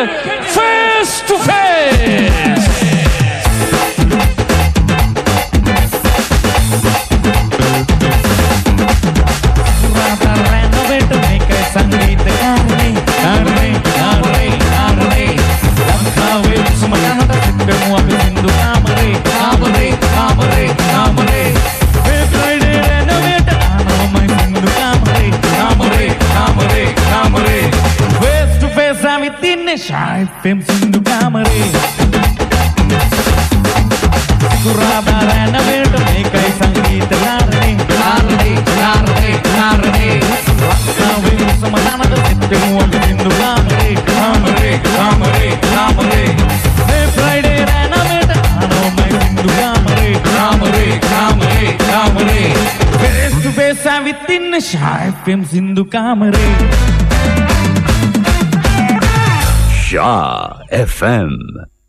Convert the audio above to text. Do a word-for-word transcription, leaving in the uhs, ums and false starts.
face to face. Shy fem Sindhu Kamare Surada renovate mekai sangeet laarne laarne laarne laarne Lakka velu samadana da sitte muam Sindhu Kamare Kamare Kamare Kamare Hey Friday renovate ano mai Sindhu Kamare Kamare Kamare Kamare Face to face within Shy fem Sindhu Kamare Shah F M